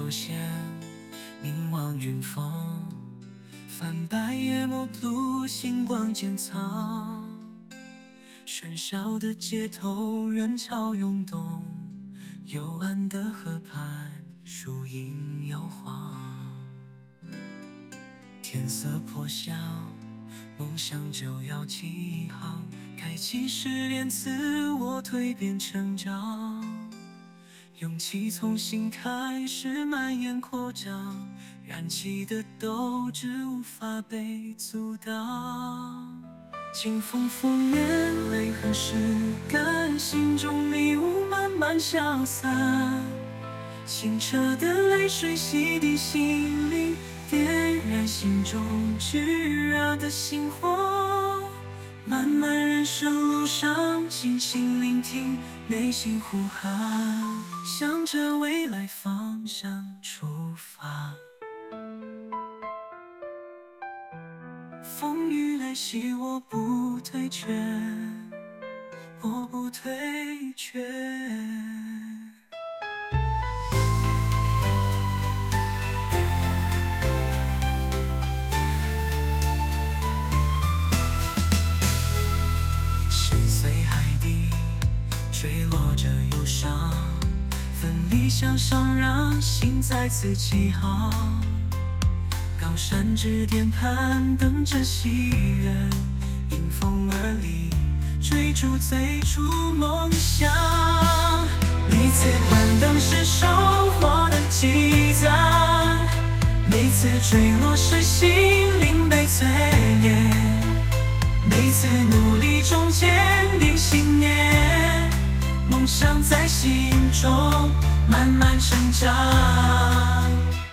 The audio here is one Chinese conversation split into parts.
手线，凝望云峰，翻白夜陌路，星光渐苍。喧嚣的街头，人潮涌动，幽暗的河畔，树影摇晃。天色破晓，梦想就要起航，开启试炼自我蜕变成长。勇气从心开始蔓延扩张，燃起的斗志无法被阻挡。清风拂面，泪痕湿干，心中迷雾慢慢消散。清澈的泪水洗涤心灵，点燃心中炙热的星火。漫漫人生路上，静静聆听内心呼喊，向着未来方向出发。风雨来袭，我不退却，我不退却。深邃海底，坠落着忧伤，奋力向上，让心再次起航。高山之巅攀登着喜悦，迎风而立，追逐最初梦想。每次关灯是收获的积攒，每次坠落是心灵被淬炼，每次努力中坚定信念，梦想在心中慢慢成长。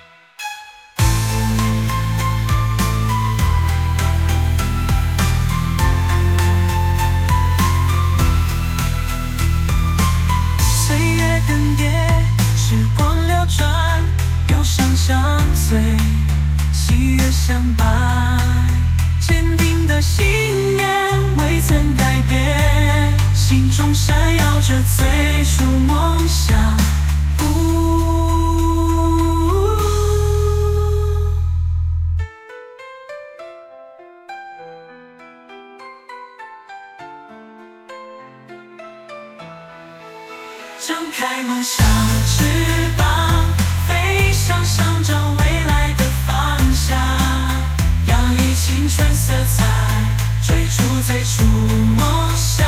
岁月更迭，时光流转，忧伤相随，喜悦相伴。坚定的信念未曾改变，心中闪耀着最初梦想。张开梦想翅膀，飞翔，向着未来的方向。洋溢青春色彩，追逐最初梦想。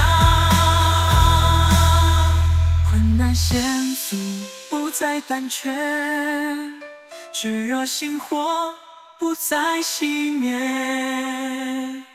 困难险阻不再胆怯，炙热星火不再熄灭。